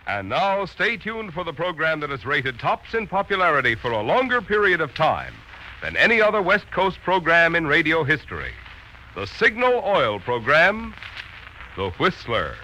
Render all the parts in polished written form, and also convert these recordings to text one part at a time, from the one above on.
And now, stay tuned for the program that has rated tops in popularity for a longer period of time than any other West Coast program in radio history. The Signal Oil program, The Whistler.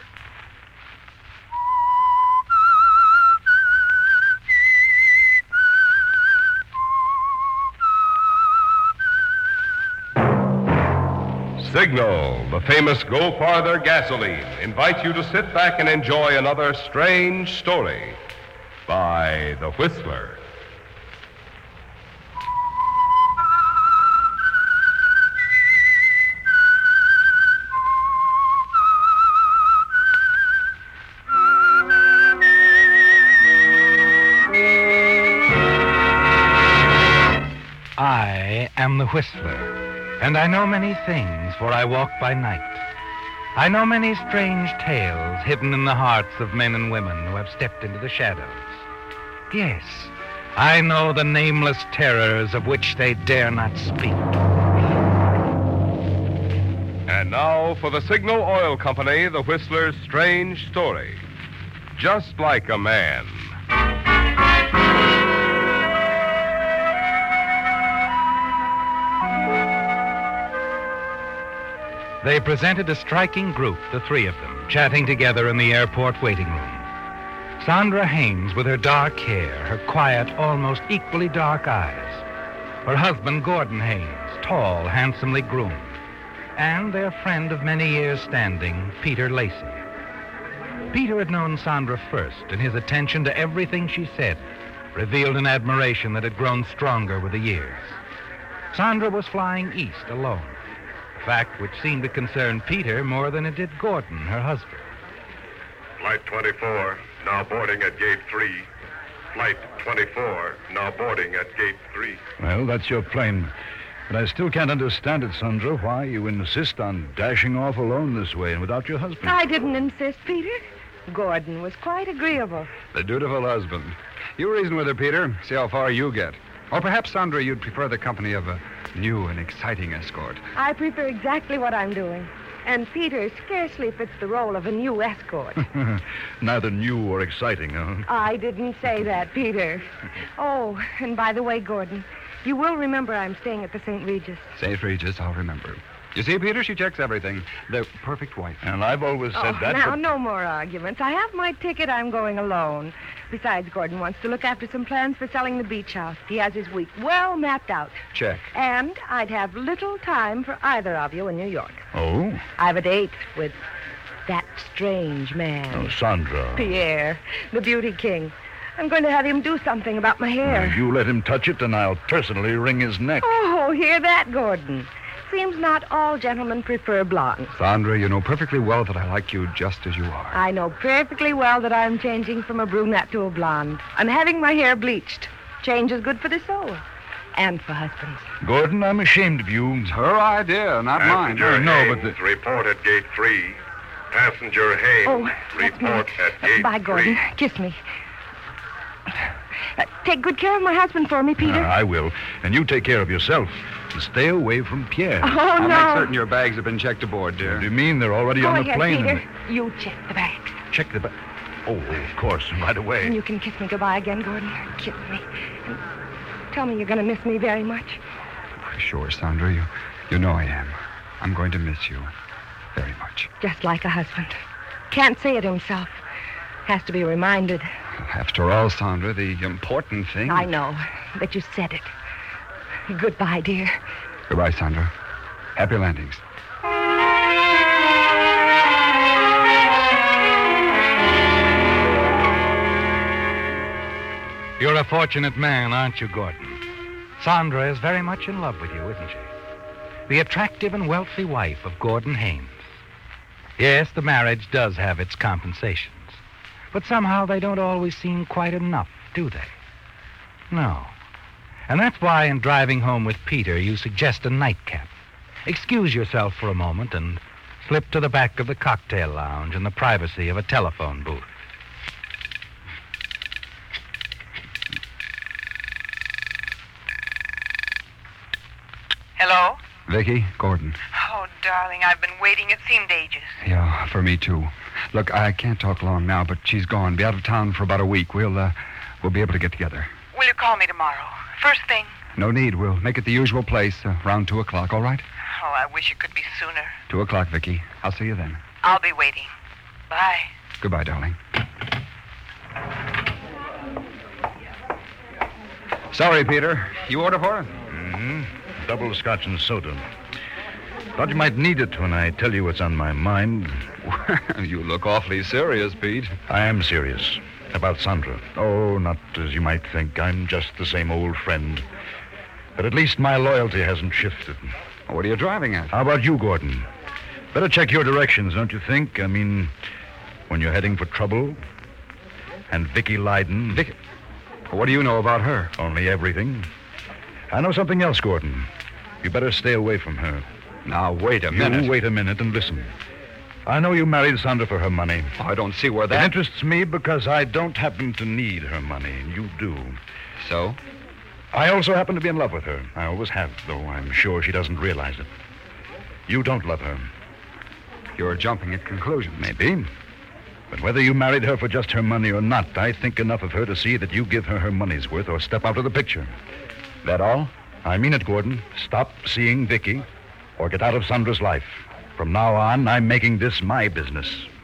Signal, the famous Go Farther gasoline, invites you to sit back and enjoy another strange story by The Whistler. I am the Whistler. And I know many things, for I walk by night. I know many strange tales hidden in the hearts of men and women who have stepped into the shadows. Yes, I know the nameless terrors of which they dare not speak. And now for the Signal Oil Company, The Whistler's strange story. Just like a man. They presented a striking group, the three of them, chatting together in the airport waiting room. Sandra Haynes with her dark hair, her quiet, almost equally dark eyes. Her husband, Gordon Haynes, tall, handsomely groomed. And their friend of many years' standing, Peter Lacey. Peter had known Sandra first, and his attention to everything she said revealed an admiration that had grown stronger with the years. Sandra was flying east alone. A fact which seemed to concern Peter more than it did Gordon, her husband. Flight 24, now boarding at Gate 3. Flight 24, now boarding at Gate 3. Well, that's your plane. But I still can't understand it, Sandra, why you insist on dashing off alone this way and without your husband. I didn't insist, Peter. Gordon was quite agreeable. The dutiful husband. You reason with her, Peter. See how far you get. Or perhaps, Sandra, you'd prefer the company of a new and exciting escort. I prefer exactly what I'm doing. And Peter scarcely fits the role of a new escort. Neither new or exciting, huh? I didn't say that, Peter. Oh, and by the way, Gordon, you will remember I'm staying at the St. Regis. St. Regis, I'll remember. You see, Peter, she checks everything. The perfect wife. And I've always said that. Now, but... no more arguments. I have my ticket. I'm going alone. Besides, Gordon wants to look after some plans for selling the beach house. He has his week well mapped out. Check. And I'd have little time for either of you in New York. Oh? I have a date with that strange man. Oh, Sandra. Pierre, the beauty king. I'm going to have him do something about my hair. Now, you let him touch it, and I'll personally wring his neck. Oh, hear that, Gordon? Seems not all gentlemen prefer blondes. Sandra, you know perfectly well that I like you just as you are. I know perfectly well that I'm changing from a brunette to a blonde. I'm having my hair bleached. Change is good for the soul. And for husbands. Gordon, I'm ashamed of you. It's her idea, not mine. Passenger No, Haynes, but report at Gate 3. Passenger Haynes, Oh, that's me. report at Gate Bye, 3. Gordon. Kiss me. Take good care of my husband for me, Peter. I will. And you take care of yourself. And stay away from Pierre. Oh, I'll no. make certain your bags have been checked aboard, dear. What do you mean? They're already Go on the ahead, plane. Peter. You check the bag. Check the... Oh, of course, right away. And you can kiss me goodbye again, Gordon. Kiss me. And tell me you're going to miss me very much. Sure, Sandra. You know I am. I'm going to miss you very much. Just like a husband. Can't say it himself. Has to be reminded. After all, Sandra, the important thing... I know, but you said it. Goodbye, dear. Goodbye, Sandra. Happy landings. You're a fortunate man, aren't you, Gordon? Sandra is very much in love with you, isn't she? The attractive and wealthy wife of Gordon Haynes. Yes, the marriage does have its compensations. But somehow they don't always seem quite enough, do they? No. And that's why in driving home with Peter, you suggest a nightcap. Excuse yourself for a moment and slip to the back of the cocktail lounge in the privacy of a telephone booth. Hello? Vicky, Gordon. Oh, darling. I've been waiting. It seemed ages. Yeah, for me, too. Look, I can't talk long now, but she's gone. Be out of town for about a week. We'll be able to get together. Will you call me tomorrow? First thing? No need. We'll make it the usual place, around 2 o'clock, all right? Oh, I wish it could be sooner. 2 o'clock, Vicky. I'll see you then. I'll be waiting. Bye. Goodbye, darling. Sorry, Peter. You order for her? Mm-hmm. Double scotch and soda. Thought you might need it when I tell you what's on my mind. You look awfully serious, Pete. I am serious. About Sandra. Oh, not as you might think. I'm just the same old friend. But at least my loyalty hasn't shifted. What are you driving at? How about you, Gordon? Better check your directions, don't you think? I mean, when you're heading for trouble. And Vicky Lyden. Vicky? What do you know about her? Only everything. I know something else, Gordon. You better stay away from her. Now, wait a minute. You wait a minute and listen. I know you married Sandra for her money. Oh, I don't see where It interests me because I don't happen to need her money. You do. So? I also happen to be in love with her. I always have, though I'm sure she doesn't realize it. You don't love her. You're jumping at conclusions. Maybe. But whether you married her for just her money or not, I think enough of her to see that you give her her money's worth or step out of the picture. That all? I mean it, Gordon. Stop seeing Vicky or get out of Sandra's life. From now on, I'm making this my business.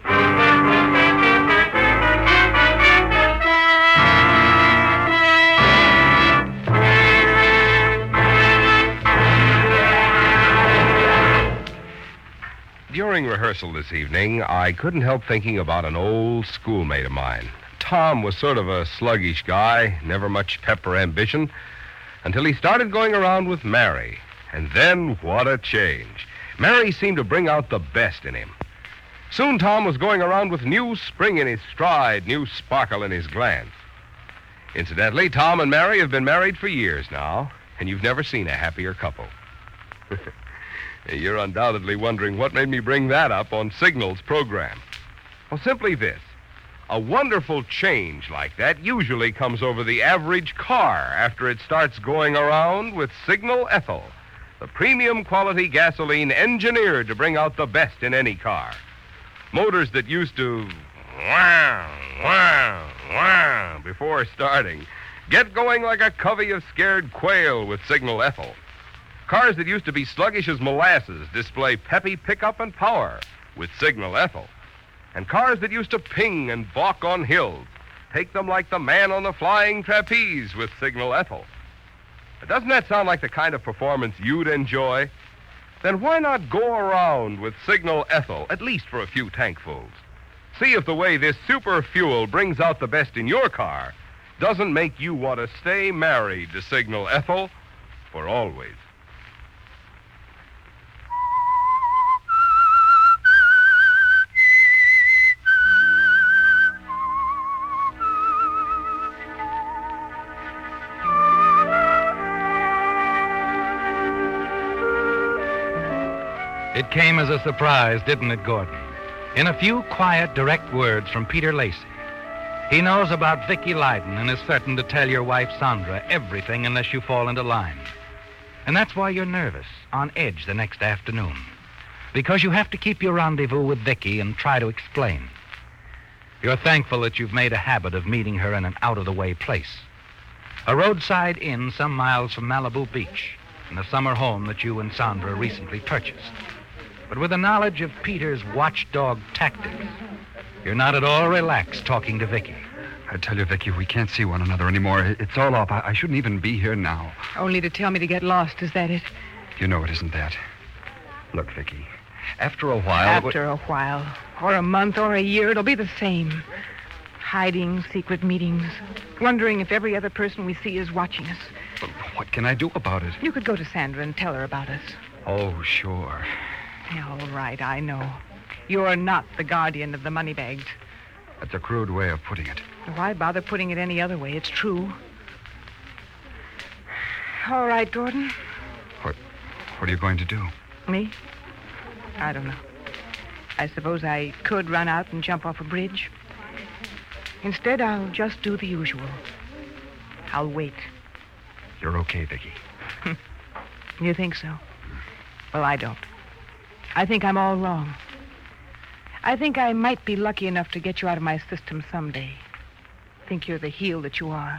During rehearsal this evening, I couldn't help thinking about an old schoolmate of mine. Tom was sort of a sluggish guy, never much pep or ambition, until he started going around with Mary. And then, what a change. Mary seemed to bring out the best in him. Soon Tom was going around with new spring in his stride, new sparkle in his glance. Incidentally, Tom and Mary have been married for years now, and you've never seen a happier couple. You're undoubtedly wondering what made me bring that up on Signal's program. Well, simply this. A wonderful change like that usually comes over the average car after it starts going around with Signal Ethyl, the premium quality gasoline engineered to bring out the best in any car. Motors that used to wow, wow, wow before starting get going like a covey of scared quail with Signal Ethyl. Cars that used to be sluggish as molasses display peppy pickup and power with Signal Ethyl. And cars that used to ping and balk on hills take them like the man on the flying trapeze with Signal Ethyl. Doesn't that sound like the kind of performance you'd enjoy? Then why not go around with Signal Ethyl, at least for a few tankfuls? See if the way this super fuel brings out the best in your car doesn't make you want to stay married to Signal Ethyl for always. It came as a surprise, didn't it, Gordon? In a few quiet, direct words from Peter Lacey. He knows about Vicky Lyden and is certain to tell your wife, Sandra, everything unless you fall into line. And that's why you're nervous, on edge the next afternoon. Because you have to keep your rendezvous with Vicky and try to explain. You're thankful that you've made a habit of meeting her in an out-of-the-way place. A roadside inn some miles from Malibu Beach, in the summer home that you and Sandra recently purchased. But with the knowledge of Peter's watchdog tactics, you're not at all relaxed talking to Vicky. I tell you, Vicky, we can't see one another anymore. It's all up. I shouldn't even be here now. Only to tell me to get lost, is that it? You know it isn't that. Look, Vicky, after a while... After a while, or a month, or a year, it'll be the same. Hiding, secret meetings, wondering if every other person we see is watching us. What can I do about it? You could go to Sandra and tell her about us. Oh, sure. Yeah, all right, I know. You're not the guardian of the money bags. That's a crude way of putting it. Why bother putting it any other way? It's true. All right, Gordon. What are you going to do? Me? I don't know. I suppose I could run out and jump off a bridge. Instead, I'll just do the usual. I'll wait. You're okay, Vicky. You think so? Well, I don't. I think I'm all wrong. I think I might be lucky enough to get you out of my system someday. Think you're the heel that you are.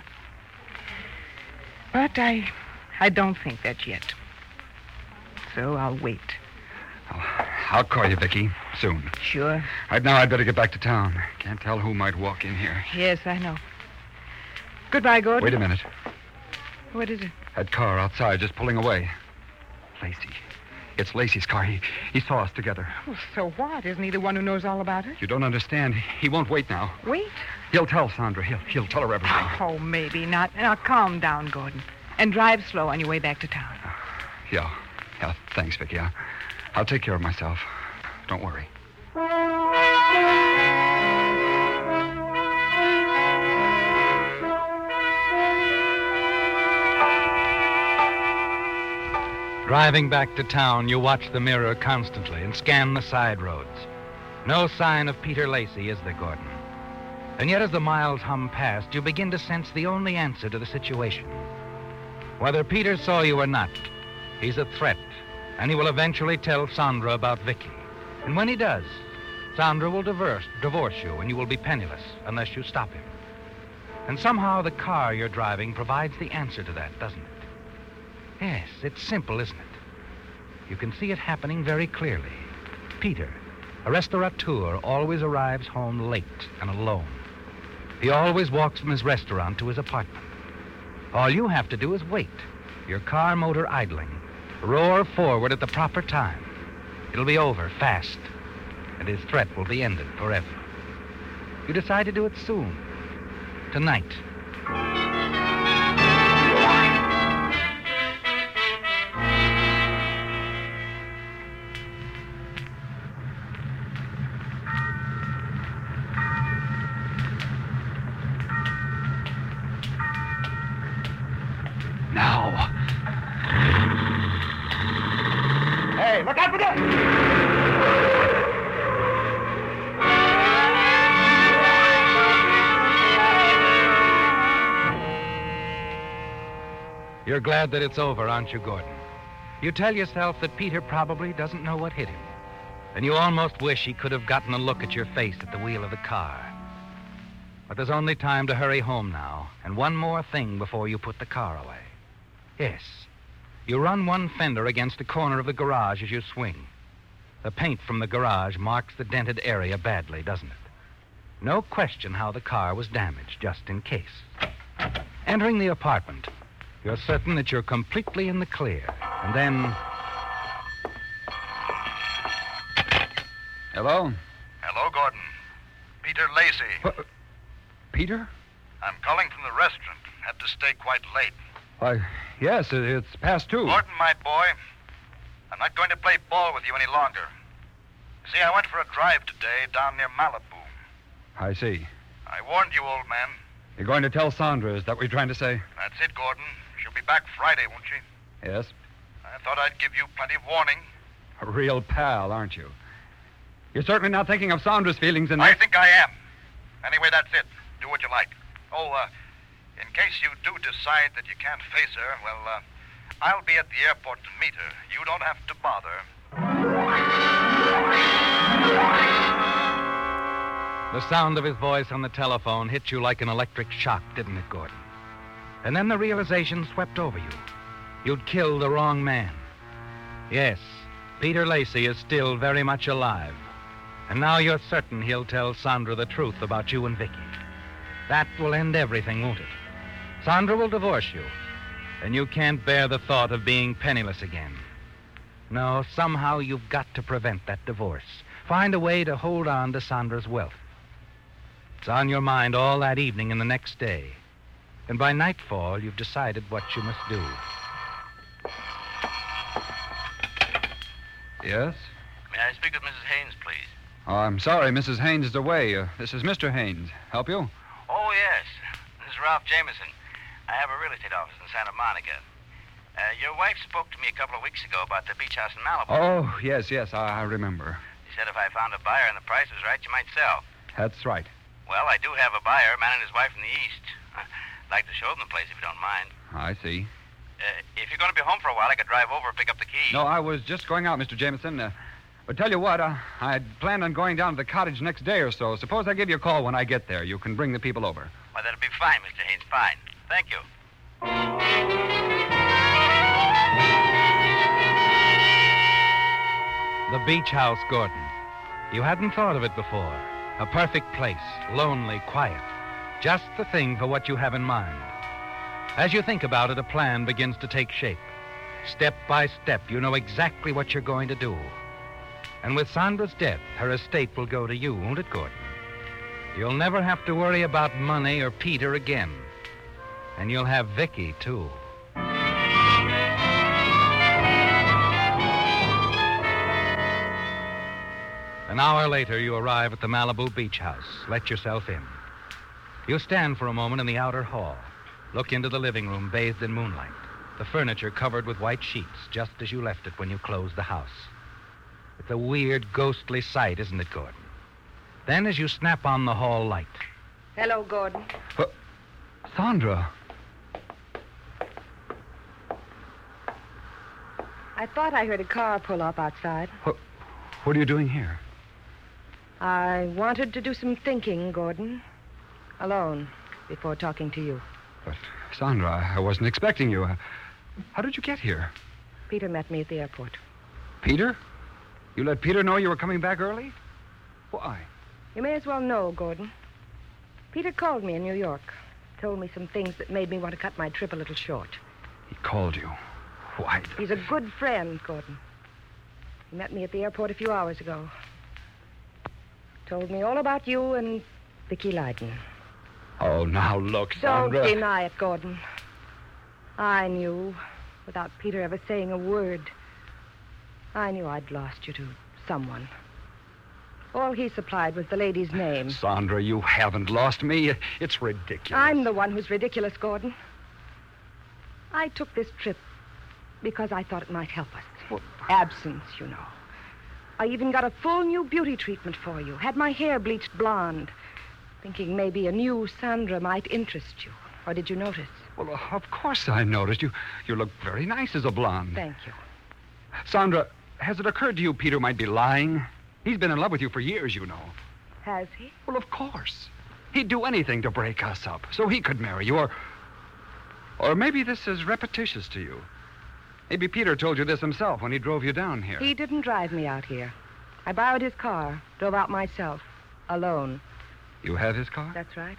But I don't think that yet. So I'll wait. I'll call you, Vicky, soon. Sure. Right now, I'd better get back to town. Can't tell who might walk in here. Yes, I know. Goodbye, Gordon. Wait a minute. What is it? That car outside, just pulling away. Lacey. It's Lacey's car. He saw us together. Well, so what? Isn't he the one who knows all about it? You don't understand. He won't wait now. Wait? He'll tell Sandra. He'll tell her everything. Oh, maybe not. Now, calm down, Gordon. And drive slow on your way back to town. Yeah, thanks, Vicky. I'll take care of myself. Don't worry. Driving back to town, you watch the mirror constantly and scan the side roads. No sign of Peter Lacey, is there, Gordon? And yet as the miles hum past, you begin to sense the only answer to the situation. Whether Peter saw you or not, he's a threat, and he will eventually tell Sandra about Vicky. And when he does, Sandra will divorce you, and you will be penniless unless you stop him. And somehow the car you're driving provides the answer to that, doesn't it? Yes, it's simple, isn't it? You can see it happening very clearly. Peter, a restaurateur, always arrives home late and alone. He always walks from his restaurant to his apartment. All you have to do is wait, your car motor idling, roar forward at the proper time. It'll be over fast, and his threat will be ended forever. You decide to do it soon, tonight. Now. Hey, look out for this! You're glad that it's over, aren't you, Gordon? You tell yourself that Peter probably doesn't know what hit him. And you almost wish he could have gotten a look at your face at the wheel of the car. But there's only time to hurry home now, and one more thing before you put the car away. Yes, you run one fender against the corner of the garage as you swing. The paint from the garage marks the dented area badly, doesn't it? No question how the car was damaged, just in case. Entering the apartment, you're certain that you're completely in the clear. And then... Hello? Hello, Gordon. Peter Lacey. Peter? I'm calling from the restaurant. Had to stay quite late. Why, yes, it's past 2. Gordon, my boy, I'm not going to play ball with you any longer. You see, I went for a drive today down near Malibu. I see. I warned you, old man. You're going to tell Sandra, is that what you're trying to say? That's it, Gordon. She'll be back Friday, won't she? Yes. I thought I'd give you plenty of warning. A real pal, aren't you? You're certainly not thinking of Sandra's feelings in I this. think I am. Anyway, that's it. Do what you like. Oh, in case you do decide that you can't face her, well, I'll be at the airport to meet her. You don't have to bother. The sound of his voice on the telephone hit you like an electric shock, didn't it, Gordon? And then the realization swept over you. You'd killed the wrong man. Yes, Peter Lacey is still very much alive. And now you're certain he'll tell Sandra the truth about you and Vicky. That will end everything, won't it? Sandra will divorce you, and you can't bear the thought of being penniless again. No, somehow you've got to prevent that divorce. Find a way to hold on to Sandra's wealth. It's on your mind all that evening and the next day. And by nightfall, you've decided what you must do. Yes? May I speak with Mrs. Haynes, please? Oh, I'm sorry, Mrs. Haynes is away. This is Mr. Haynes. Help you? Oh, yes. This is Ralph Jameson. I have a real estate office in Santa Monica. Your wife spoke to me a couple of weeks ago about the beach house in Malibu. Oh, yes, I remember. She said if I found a buyer and the price was right, you might sell. That's right. Well, I do have a buyer, a man and his wife from the East. I'd like to show them the place if you don't mind. I see. If you're going to be home for a while, I could drive over and pick up the key. No, I was just going out, Mr. Jameson. But tell you what, I'd planned on going down to the cottage next day or so. Suppose I give you a call when I get there. You can bring the people over. Why, that'll be fine, Mr. Haynes. Fine. Thank you. The beach house, Gordon. You hadn't thought of it before. A perfect place, lonely, quiet. Just the thing for what you have in mind. As you think about it, a plan begins to take shape. Step by step, you know exactly what you're going to do. And with Sandra's death, her estate will go to you, won't it, Gordon? You'll never have to worry about money or Peter again. And you'll have Vicky, too. An hour later, you arrive at the Malibu beach house. Let yourself in. You stand for a moment in the outer hall. Look into the living room, bathed in moonlight. The furniture covered with white sheets, just as you left it when you closed the house. It's a weird, ghostly sight, isn't it, Gordon? Then, as you snap on the hall light. Hello, Gordon. Sandra. I thought I heard a car pull up outside. What are you doing here? I wanted to do some thinking, Gordon. Alone, before talking to you. But, Sandra, I wasn't expecting you. How did you get here? Peter met me at the airport. Peter? You let Peter know you were coming back early? Why? You may as well know, Gordon. Peter called me in New York. Told me some things that made me want to cut my trip a little short. He called you. Why? He's a good friend, Gordon. He met me at the airport a few hours ago. Told me all about you and Vicky Leiden. Oh, now look, Sandra. Don't deny it, Gordon. I knew, without Peter ever saying a word, I knew I'd lost you to someone. All he supplied was the lady's name. Sandra, you haven't lost me. It's ridiculous. I'm the one who's ridiculous, Gordon. I took this trip because I thought it might help us. Well, absence, you know. I even got a full new beauty treatment for you. Had my hair bleached blonde. Thinking maybe a new Sandra might interest you. Or did you notice? Well, of course I noticed. You look very nice as a blonde. Thank you. Sandra, has it occurred to you Peter might be lying? He's been in love with you for years, you know. Has he? Well, of course. He'd do anything to break us up so he could marry you. Or maybe this is repetitious to you. Maybe Peter told you this himself when he drove you down here. He didn't drive me out here. I borrowed his car, drove out myself, alone. You have his car? That's right.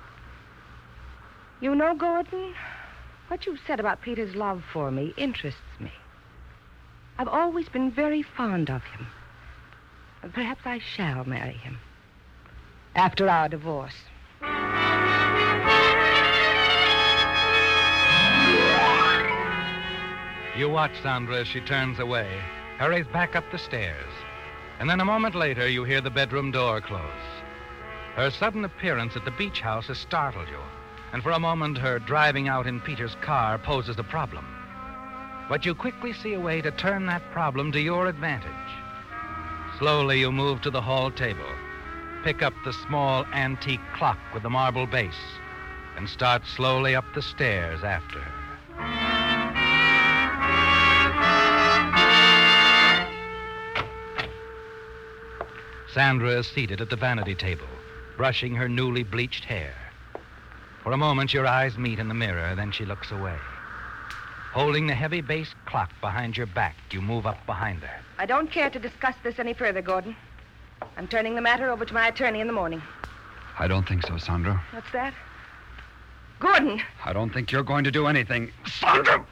You know, Gordon, what you said about Peter's love for me interests me. I've always been very fond of him. And perhaps I shall marry him. After our divorce. You watch Sandra as she turns away, hurries back up the stairs, and then a moment later you hear the bedroom door close. Her sudden appearance at the beach house has startled you, and for a moment her driving out in Peter's car poses a problem. But you quickly see a way to turn that problem to your advantage. Slowly you move to the hall table, pick up the small antique clock with the marble base, and start slowly up the stairs after her. Sandra is seated at the vanity table, brushing her newly bleached hair. For a moment, your eyes meet in the mirror, then she looks away. Holding the heavy base clock behind your back, you move up behind her. I don't care to discuss this any further, Gordon. I'm turning the matter over to my attorney in the morning. I don't think so, Sandra. What's that? Gordon! I don't think you're going to do anything. Sandra!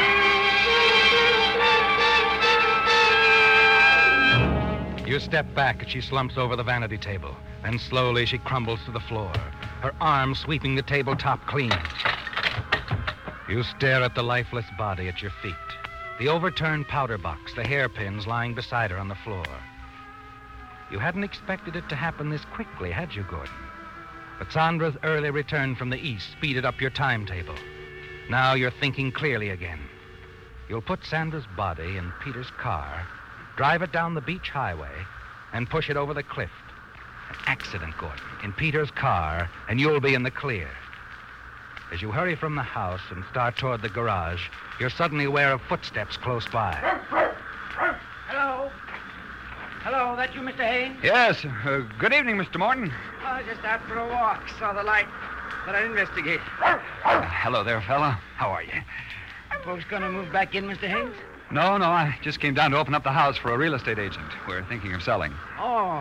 You step back as she slumps over the vanity table. Then slowly she crumbles to the floor, her arm sweeping the tabletop clean. You stare at the lifeless body at your feet, the overturned powder box, the hairpins lying beside her on the floor. You hadn't expected it to happen this quickly, had you, Gordon? But Sandra's early return from the east speeded up your timetable. Now you're thinking clearly again. You'll put Sandra's body in Peter's car, drive it down the beach highway, and push it over the cliff. An accident, Gordon, in Peter's car, and you'll be in the clear. As you hurry from the house and start toward the garage, you're suddenly aware of footsteps close by. Hello. Hello, that you, Mr. Haynes? Yes. Good evening, Mr. Morton. Oh, just out for a walk. Saw the light. Thought I'd investigate. Hello there, fella. How are you? Folks gonna move back in, Mr. Haynes? No, I just came down to open up the house for a real estate agent. We're thinking of selling. Oh.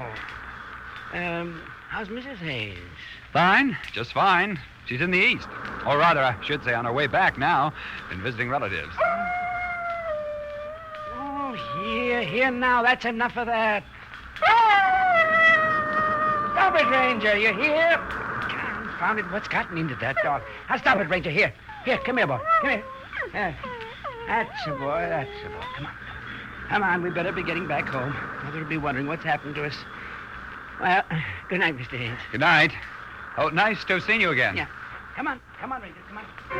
How's Mrs. Haynes? Fine, just fine. She's in the east. Or rather, I should say on her way back now. Been visiting relatives. Oh, here now. That's enough of that. Stop it, Ranger. You hear? Confound it. What's gotten into that dog? I'll stop it, Ranger. Here, come here, boy. Come here. That's a boy. Come on, we better be getting back home. Mother will be wondering what's happened to us. Well, good night, Mr. Haynes. Good night. Oh, nice to have seen you again. Yeah. Come on, Ranger, come on.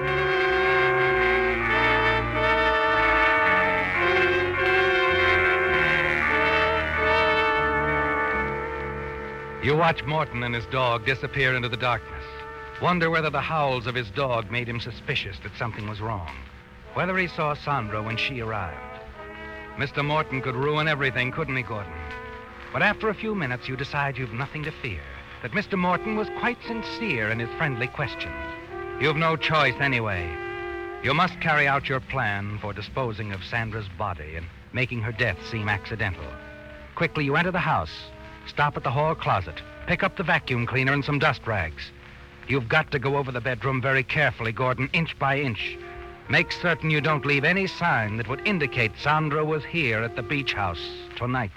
You watch Morton and his dog disappear into the darkness. Wonder whether the howls of his dog made him suspicious that something was wrong. Whether he saw Sandra when she arrived. Mr. Morton could ruin everything, couldn't he, Gordon? But after a few minutes, you decide you've nothing to fear. That Mr. Morton was quite sincere in his friendly questions. You've no choice anyway. You must carry out your plan for disposing of Sandra's body and making her death seem accidental. Quickly, you enter the house, stop at the hall closet, pick up the vacuum cleaner and some dust rags. You've got to go over the bedroom very carefully, Gordon, inch by inch. Make certain you don't leave any sign that would indicate Sandra was here at the beach house tonight.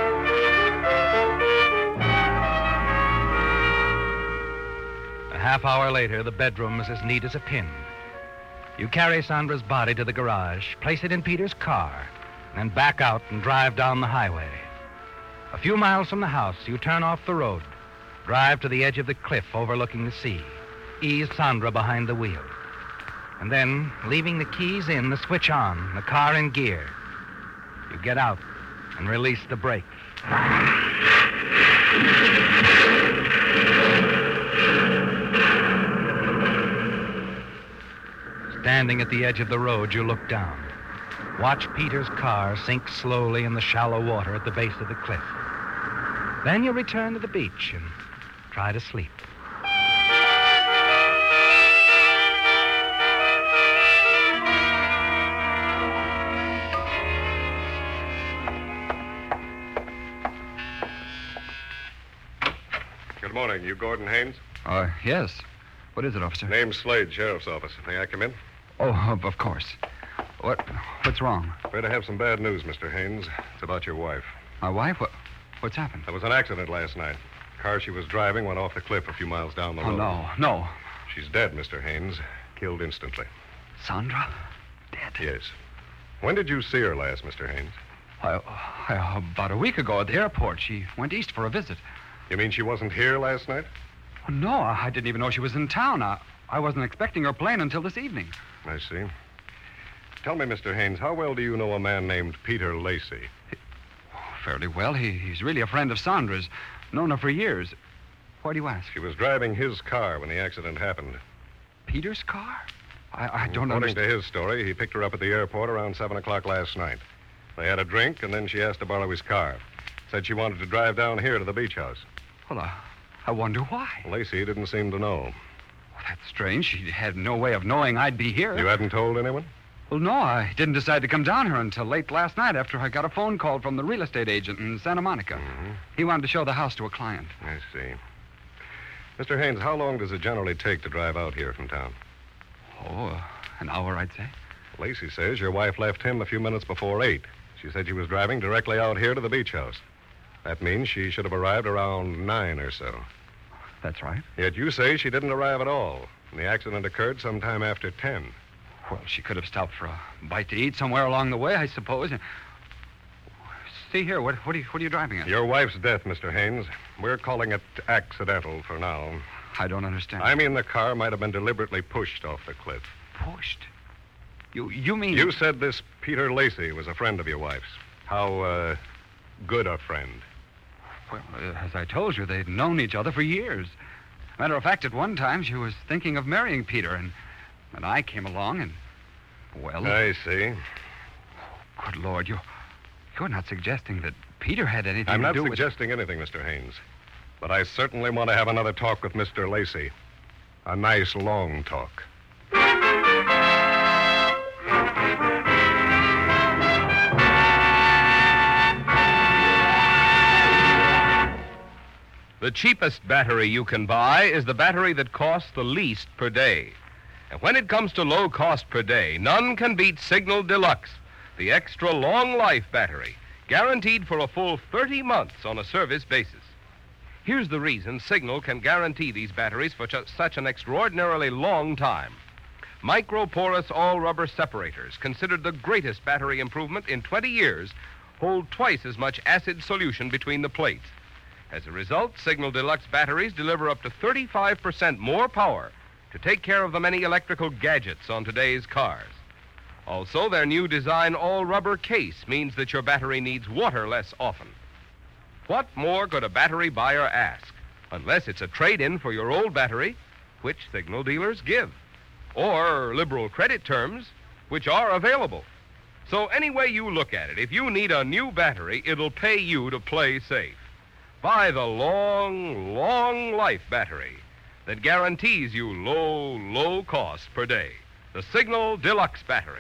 A half hour later, the bedroom is as neat as a pin. You carry Sandra's body to the garage, place it in Peter's car, then back out and drive down the highway. A few miles from the house, you turn off the road, drive to the edge of the cliff overlooking the sea, ease Sandra behind the wheel. And then, leaving the keys in, the switch on, the car in gear, you get out and release the brake. Standing at the edge of the road, you look down. Watch Peter's car sink slowly in the shallow water at the base of the cliff. Then you return to the beach and try to sleep. Good morning. You Gordon Haynes? Yes. What is it, officer? Name's Slade, Sheriff's Office. May I come in? Oh, of course. What's wrong? Afraid I have some bad news, Mr. Haynes. It's about your wife. My wife? What's happened? There was an accident last night. The car she was driving went off the cliff a few miles down the road. Oh, no. She's dead, Mr. Haynes. Killed instantly. Sandra? Dead? Yes. When did you see her last, Mr. Haynes? About a week ago at the airport. She went east for a visit. You mean she wasn't here last night? Oh, no, I didn't even know she was in town. I wasn't expecting her plane until this evening. I see. Tell me, Mr. Haynes, how well do you know a man named Peter Lacey? Fairly well. He's really a friend of Sandra's. Known her for years. Why do you ask? She was driving his car when the accident happened. Peter's car? I don't According understand. to his story, he picked her up at the airport around 7 o'clock last night. They had a drink, and then she asked to borrow his car. Said she wanted to drive down here to the beach house. Well, I wonder why. Lacey didn't seem to know. Well, that's strange. She had no way of knowing I'd be here. You hadn't told anyone? Well, no, I didn't decide to come down here until late last night after I got a phone call from the real estate agent in Santa Monica. Mm-hmm. He wanted to show the house to a client. I see. Mr. Haynes, how long does it generally take to drive out here from town? Oh, an hour, I'd say. Lacey says your wife left him a few minutes before 8. She said she was driving directly out here to the beach house. That means she should have arrived around 9 or so. That's right. Yet you say she didn't arrive at all, and the accident occurred sometime after 10. Well, she could have stopped for a bite to eat somewhere along the way, I suppose. See here, what are you driving at? Your wife's death, Mr. Haynes. We're calling it accidental for now. I don't understand. I mean the car might have been deliberately pushed off the cliff. Pushed? You mean... You said this Peter Lacey was a friend of your wife's. How, good a friend? Well, as I told you, they'd known each other for years. Matter of fact, at one time, she was thinking of marrying Peter, and I came along and, well... I see. Good Lord, you're not suggesting that Peter had anything I'm to not do with it. suggesting anything, Mr. Haynes. But I certainly want to have another talk with Mr. Lacey. A nice, long talk. The cheapest battery you can buy is the battery that costs the least per day. And when it comes to low cost per day, none can beat Signal Deluxe, the extra long life battery, guaranteed for a full 30 months on a service basis. Here's the reason Signal can guarantee these batteries for such an extraordinarily long time. Microporous all-rubber separators, considered the greatest battery improvement in 20 years, hold twice as much acid solution between the plates. As a result, Signal Deluxe batteries deliver up to 35% more power to take care of the many electrical gadgets on today's cars. Also, their new design all-rubber case means that your battery needs water less often. What more could a battery buyer ask? Unless it's a trade-in for your old battery, which Signal dealers give. Or liberal credit terms, which are available. So any way you look at it, if you need a new battery, it'll pay you to play safe. Buy the long, long life battery that guarantees you low, low cost per day. The Signal Deluxe battery.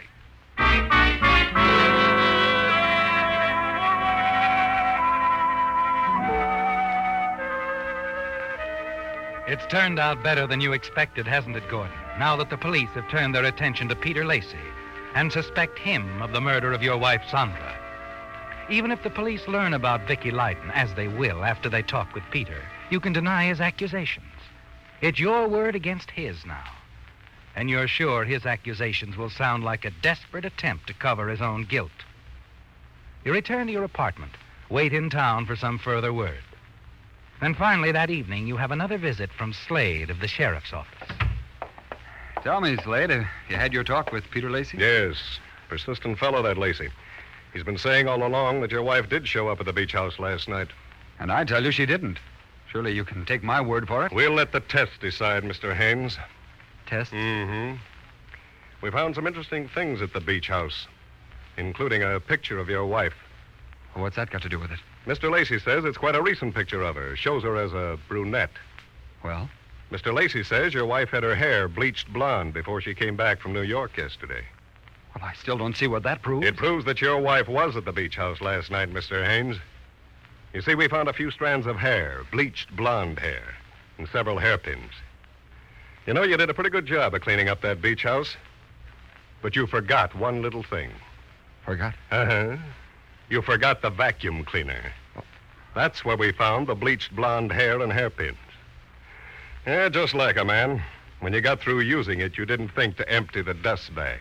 It's turned out better than you expected, hasn't it, Gordon? Now that the police have turned their attention to Peter Lacey and suspect him of the murder of your wife, Sandra. Even if the police learn about Vicky Lyden, as they will after they talk with Peter, you can deny his accusations. It's your word against his now. And you're sure his accusations will sound like a desperate attempt to cover his own guilt. You return to your apartment, wait in town for some further word. Then finally that evening you have another visit from Slade of the sheriff's office. Tell me, Slade, have you had your talk with Peter Lacey? Yes. Persistent fellow, that Lacey. He's been saying all along that your wife did show up at the beach house last night. And I tell you she didn't. Surely you can take my word for it. We'll let the test decide, Mr. Haynes. Test? Mm-hmm. We found some interesting things at the beach house, including a picture of your wife. Well, what's that got to do with it? Mr. Lacey says it's quite a recent picture of her. Shows her as a brunette. Well? Mr. Lacey says your wife had her hair bleached blonde before she came back from New York yesterday. Well, I still don't see what that proves. It proves that your wife was at the beach house last night, Mr. Haynes. You see, we found a few strands of hair, bleached blonde hair, and several hairpins. You know, you did a pretty good job of cleaning up that beach house. But you forgot one little thing. Forgot? Uh-huh. You forgot the vacuum cleaner. That's where we found the bleached blonde hair and hairpins. Yeah, just like a man. When you got through using it, you didn't think to empty the dust bag.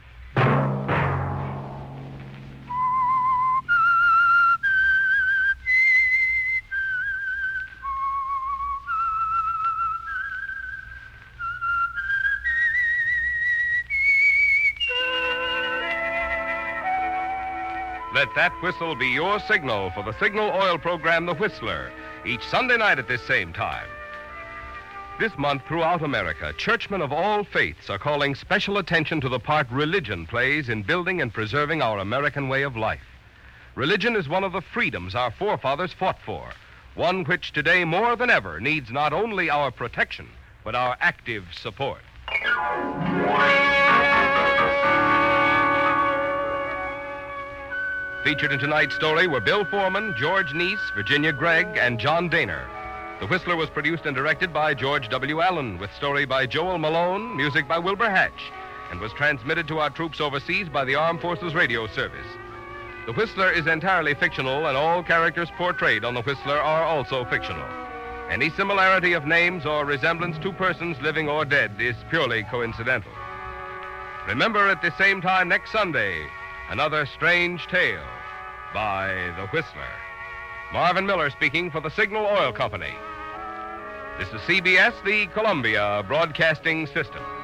Let that whistle be your signal for the Signal Oil program, The Whistler, each Sunday night at this same time. This month, throughout America, churchmen of all faiths are calling special attention to the part religion plays in building and preserving our American way of life. Religion is one of the freedoms our forefathers fought for, one which today more than ever needs not only our protection, but our active support. Featured in tonight's story were Bill Foreman, George Neese, Virginia Gregg, and John Daner. The Whistler was produced and directed by George W. Allen, with story by Joel Malone, music by Wilbur Hatch, and was transmitted to our troops overseas by the Armed Forces Radio Service. The Whistler is entirely fictional, and all characters portrayed on The Whistler are also fictional. Any similarity of names or resemblance to persons living or dead is purely coincidental. Remember, at the same time next Sunday, another strange tale by The Whistler. Marvin Miller speaking for the Signal Oil Company. This is CBS, the Columbia Broadcasting System.